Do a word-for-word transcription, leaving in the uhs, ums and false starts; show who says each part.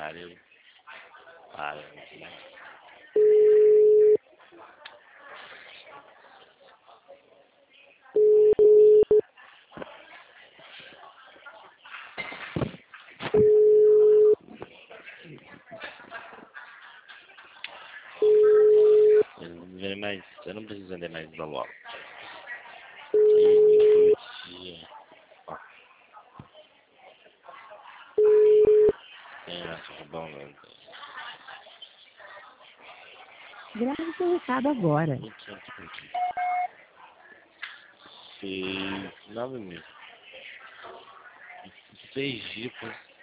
Speaker 1: pariu. Para. Vender mais. Eu não preciso vender mais da loja. Que curtia. Ó. Tem essa de bom, né?
Speaker 2: Grave seu recado agora.
Speaker 1: Seis. Nove mil. Seis dias.